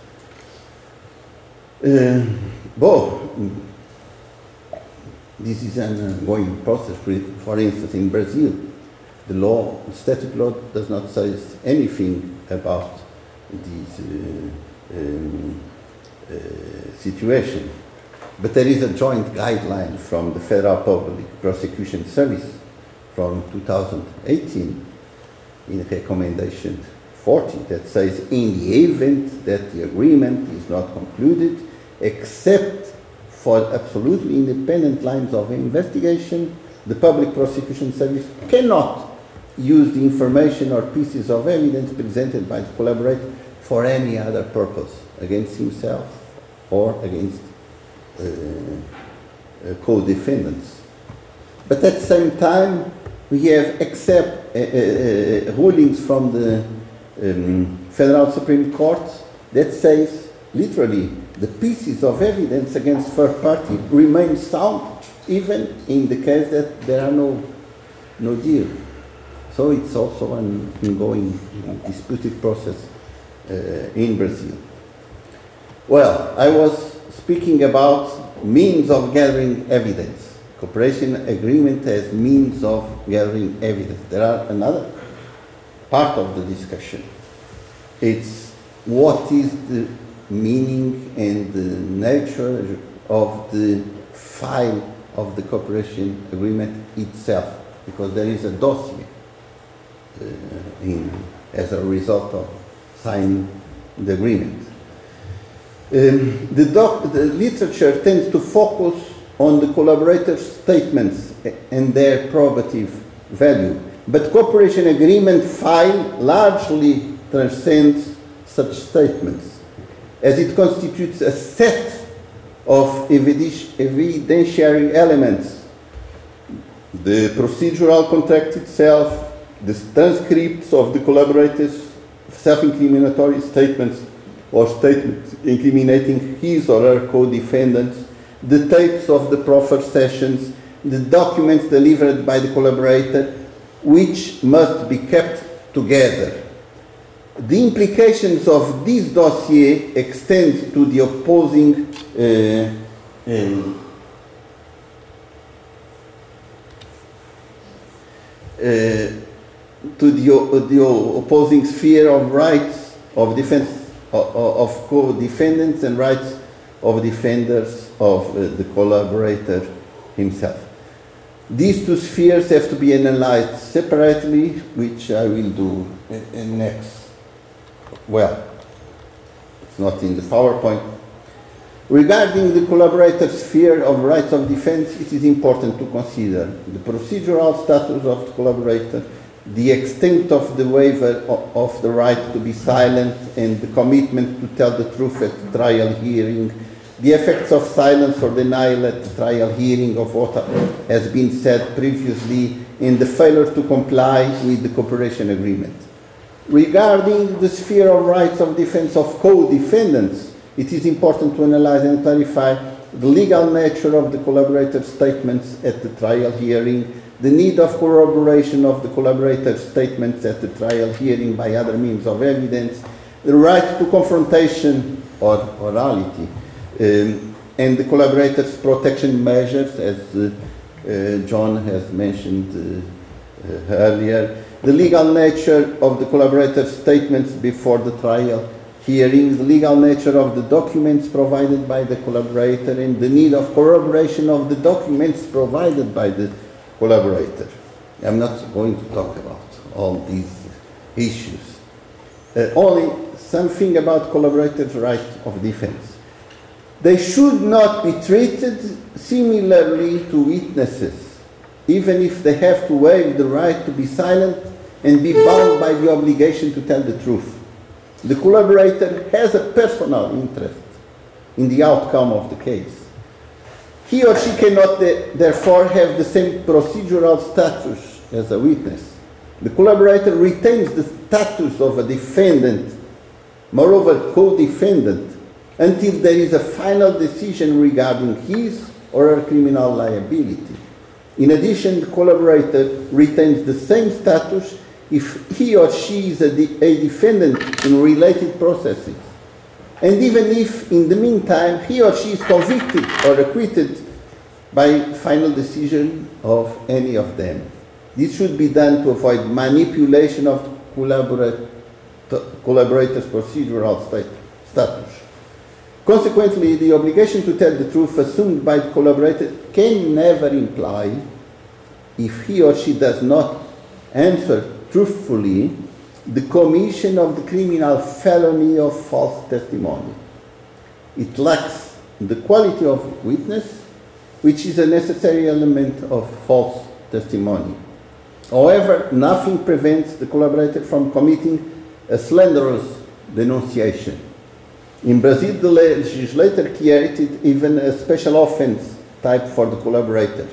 Uh, well, this is an ongoing process. For instance, in Brazil, the law, the statute law does not say anything about this uh, um, uh, situation. But there is a joint guideline from the Federal Public Prosecution Service from two thousand eighteen in recommendation forty that says, in the event that the agreement is not concluded, except for absolutely independent lines of investigation, the Public Prosecution Service cannot use the information or pieces of evidence presented by the collaborator for any other purpose against himself or against uh, uh, co-defendants. But at the same time, we have except uh, uh, rulings from the um, Federal Supreme Court that says, literally, the pieces of evidence against third party remain sound, even in the case that there are no, no deal. So it's also an ongoing disputed process uh, in Brazil. Well, I was speaking about means of gathering evidence. Cooperation agreement as means of gathering evidence. There are another part of the discussion. It's what is the meaning and the nature of the file of the cooperation agreement itself, because there is a dossier uh, in, as a result of signing the agreement. Um, the, doc, the literature tends to focus on the collaborators' statements and their probative value, but cooperation agreement file largely transcends such statements, as it constitutes a set of evidentiary elements: the procedural contract itself, the transcripts of the collaborators' self-incriminatory statements or statements incriminating his or her co-defendants, the tapes of the proffer sessions, the documents delivered by the collaborator, which must be kept together. The implications of this dossier extend to the opposing uh, uh, uh, to the, uh, the opposing sphere of rights of defense of, of co-defendants and rights of defenders of uh, the collaborator himself. These two spheres have to be analyzed separately, which I will do uh, next. Well, it's not in the PowerPoint. Regarding the collaborator sphere of rights of defense, it is important to consider the procedural status of the collaborator, the extent of the waiver of, of the right to be silent and the commitment to tell the truth at the trial hearing, the effects of silence or denial at the trial hearing of what has been said previously in the failure to comply with the cooperation agreement. Regarding the sphere of rights of defense of co-defendants, it is important to analyze and clarify the legal nature of the collaborator statements at the trial hearing, the need of corroboration of the collaborator statements at the trial hearing by other means of evidence, the right to confrontation or orality, um, and the collaborators' protection measures, as uh, uh, John has mentioned uh, uh, earlier, the legal nature of the collaborators' statements before the trial hearing, the legal nature of the documents provided by the collaborator, and the need of corroboration of the documents provided by the collaborator. I'm not going to talk about all these issues. Uh, only something about collaborators' right of defense. They should not be treated similarly to witnesses, even if they have to waive the right to be silent and be bound by the obligation to tell the truth. The collaborator has a personal interest in the outcome of the case. He or she cannot therefore have the same procedural status as a witness. The collaborator retains the status of a defendant, moreover co-defendant, until there is a final decision regarding his or her criminal liability. In addition, the collaborator retains the same status if he or she is a, de a defendant in related processes, and even if in the meantime he or she is convicted or acquitted by final decision of any of them. This should be done to avoid manipulation of collaborat collaborators' procedural state status. Consequently, the obligation to tell the truth assumed by the collaborator can never imply, if he or she does not answer truthfully, the commission of the criminal felony of false testimony. It lacks the quality of witness, which is a necessary element of false testimony. However, nothing prevents the collaborator from committing a slanderous denunciation. In Brazil, the legislator created even a special offense type for the collaborator,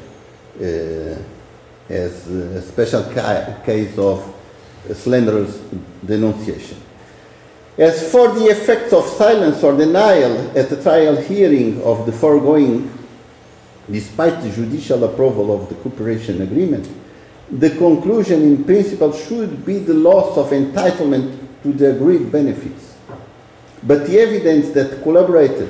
uh, as a special ca case of slanderous denunciation. As for the effects of silence or denial at the trial hearing of the foregoing, despite the judicial approval of the cooperation agreement, the conclusion in principle should be the loss of entitlement to the agreed benefits. But the evidence that the collaborator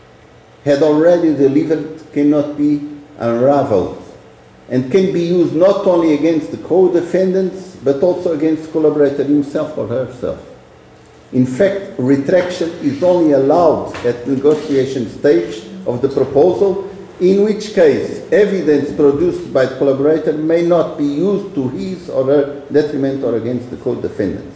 had already delivered cannot be unraveled and can be used not only against the co-defendants but also against the collaborator himself or herself. In fact, retraction is only allowed at the negotiation stage of the proposal, in which case evidence produced by the collaborator may not be used to his or her detriment or against the co-defendants.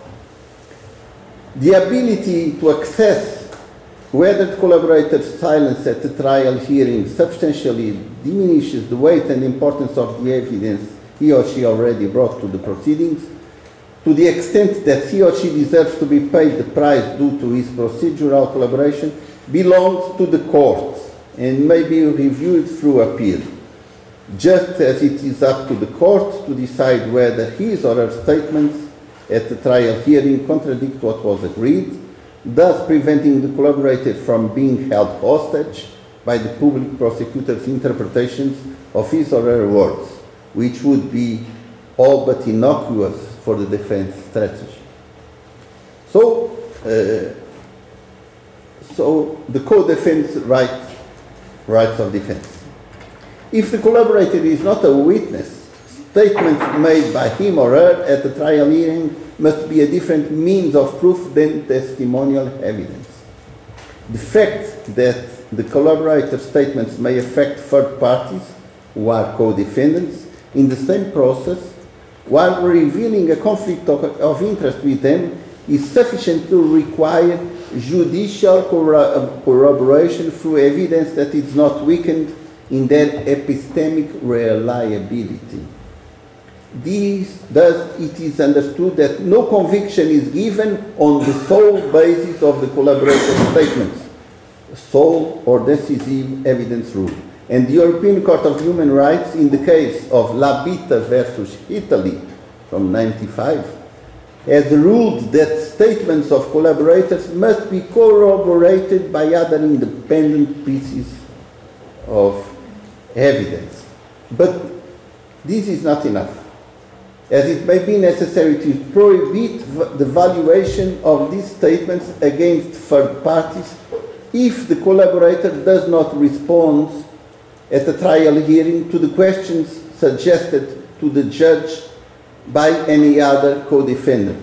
The ability to access whether the collaborator's silence at the trial hearing substantially diminishes the weight and importance of the evidence he or she already brought to the proceedings, to the extent that he or she deserves to be paid the price due to his procedural collaboration, belongs to the courts and may be reviewed through appeal, just as it is up to the court to decide whether his or her statements at the trial hearing contradict what was agreed, thus preventing the collaborator from being held hostage by the public prosecutor's interpretations of his or her words, which would be all but innocuous for the defense strategy. So, uh, so the co-defense right, rights of defense. If the collaborator is not a witness, statements made by him or her at the trial hearing must be a different means of proof than testimonial evidence. The fact that the collaborator's statements may affect third parties who are co-defendants in the same process, while revealing a conflict of, of interest with them, is sufficient to require judicial corro corroboration through evidence that is not weakened in their epistemic reliability. This, thus, it is understood that no conviction is given on the sole basis of the collaborator's statements, sole or decisive evidence rule. And the European Court of Human Rights, in the case of Labita versus Italy from ninety-five, has ruled that statements of collaborators must be corroborated by other independent pieces of evidence. But this is not enough, as it may be necessary to prohibit the valuation of these statements against third parties if the collaborator does not respond at a trial hearing to the questions suggested to the judge by any other co-defendant.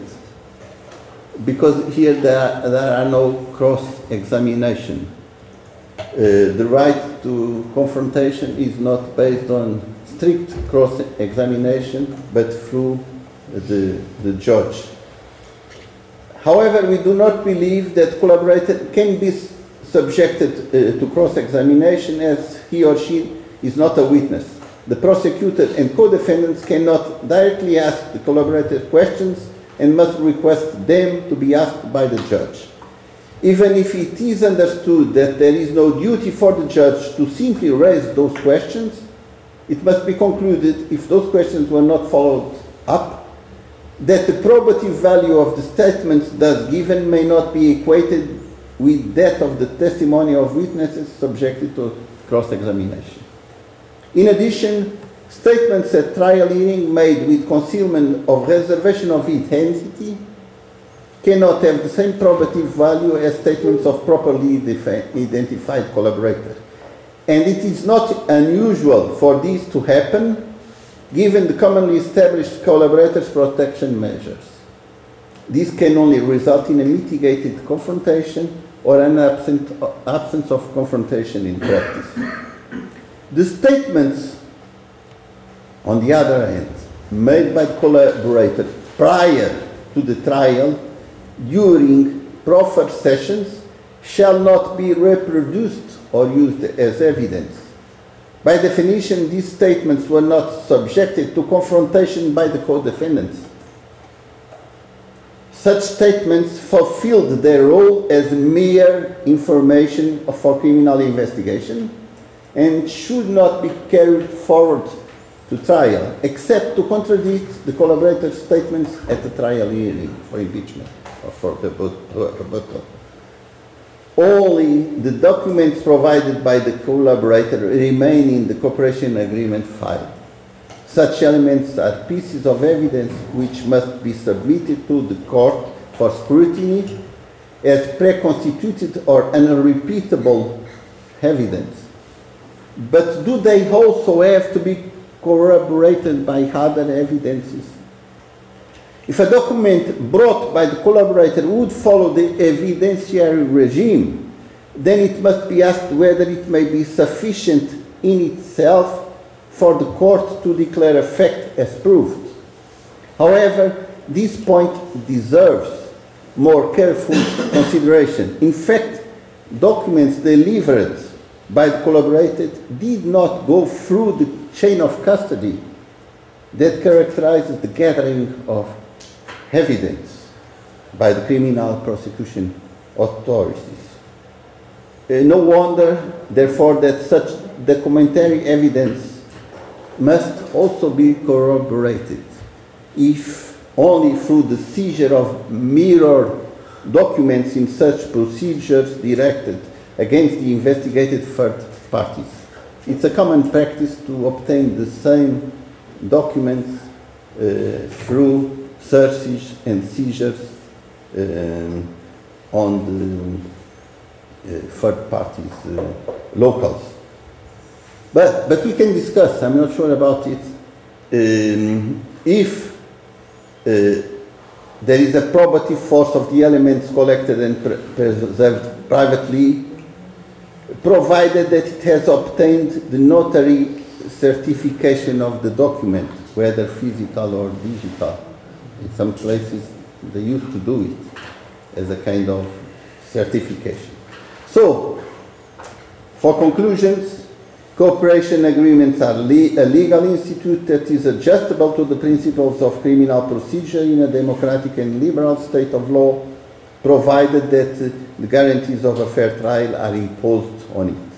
Because here there are, there are no cross-examination. Uh, the right to confrontation is not based on strict cross-examination, but through the, the judge. However, we do not believe that collaborator can be subjected uh, to cross-examination, as he or she is not a witness. The prosecutor and co-defendants cannot directly ask the collaborator questions and must request them to be asked by the judge. Even if it is understood that there is no duty for the judge to simply raise those questions, it must be concluded, if those questions were not followed up, that the probative value of the statements thus given may not be equated with that of the testimony of witnesses subjected to cross-examination. In addition, statements at trial hearing made with concealment of reservation of identity cannot have the same probative value as statements of properly identified collaborators. And it is not unusual for this to happen, given the commonly established collaborators' protection measures. This can only result in a mitigated confrontation or an absent, absence of confrontation in practice. The statements, on the other hand, made by the collaborator prior to the trial during proffered sessions shall not be reproduced or used as evidence. By definition, these statements were not subjected to confrontation by the co-defendants. Such statements fulfilled their role as mere information for criminal investigation and should not be carried forward to trial, except to contradict the collaborator's statements at the trial hearing for impeachment or for rebuttal. Only the documents provided by the collaborator remain in the cooperation agreement file. Such elements are pieces of evidence which must be submitted to the court for scrutiny as preconstituted or unrepeatable evidence. But do they also have to be corroborated by other evidences? If a document brought by the collaborator would follow the evidentiary regime, then it must be asked whether it may be sufficient in itself for the court to declare a fact as proved. However, this point deserves more careful consideration. In fact, documents delivered by the collaborator did not go through the chain of custody that characterizes the gathering of evidence by the criminal prosecution authorities. Uh, no wonder, therefore, that such documentary evidence must also be corroborated, if only through the seizure of mirror documents in such procedures directed against the investigated third parties. It's a common practice to obtain the same documents uh, through searches and seizures um, on the uh, third parties, uh, locals. But, but we can discuss, I'm not sure about it, um, if uh, there is a probative force of the elements collected and pre preserved privately, provided that it has obtained the notary certification of the document, whether physical or digital. In some places, they used to do it as a kind of certification. So, for conclusions, cooperation agreements are le a legal institute that is adjustable to the principles of criminal procedure in a democratic and liberal state of law, provided that uh, the guarantees of a fair trial are imposed on it.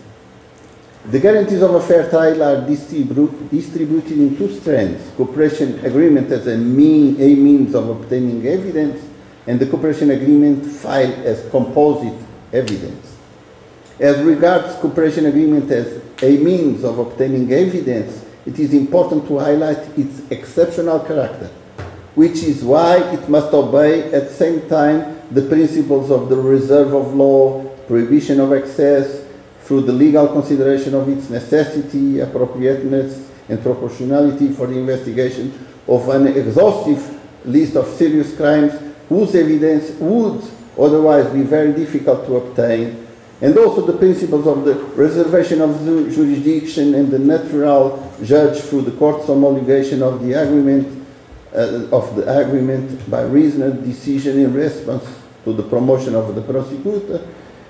The guarantees of a fair trial are distribu distributed in two strands: cooperation agreement as a, mean, a means of obtaining evidence, and the cooperation agreement file as composite evidence. As regards cooperation agreement as a means of obtaining evidence, it is important to highlight its exceptional character, which is why it must obey at the same time the principles of the reserve of law, prohibition of excess, through the legal consideration of its necessity, appropriateness, and proportionality for the investigation of an exhaustive list of serious crimes whose evidence would otherwise be very difficult to obtain, and also the principles of the reservation of the jurisdiction and the natural judge through the court's homologation of the agreement uh, of the agreement by reasoned decision in response to the promotion of the prosecutor.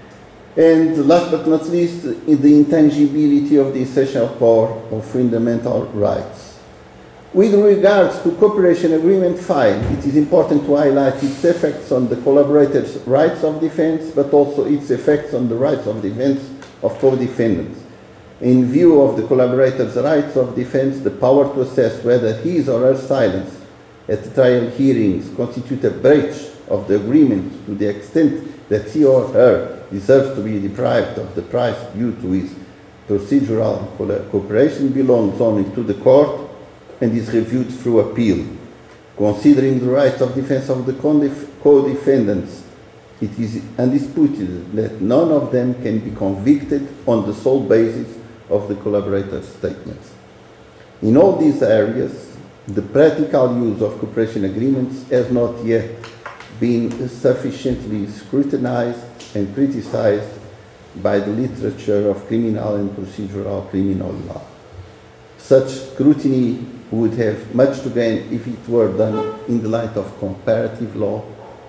And last but not least, in the intangibility of the essential core of fundamental rights. With regards to cooperation agreement file, it is important to highlight its effects on the collaborators' rights of defense, but also its effects on the rights of defense of co-defendants. In view of the collaborator's rights of defense, the power to assess whether his or her silence at the trial hearings constitute a breach of the agreement to the extent that he or her deserves to be deprived of the price due to his procedural cooperation belongs only to the court and is reviewed through appeal. Considering the rights of defense of the co-defendants, it is undisputed that none of them can be convicted on the sole basis of the collaborator's statements. In all these areas, the practical use of cooperation agreements has not yet been sufficiently scrutinized and criticized by the literature of criminal and procedural criminal law. Such scrutiny would have much to gain if it were done in the light of comparative law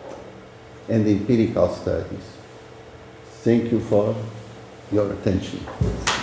and empirical studies. Thank you for your attention.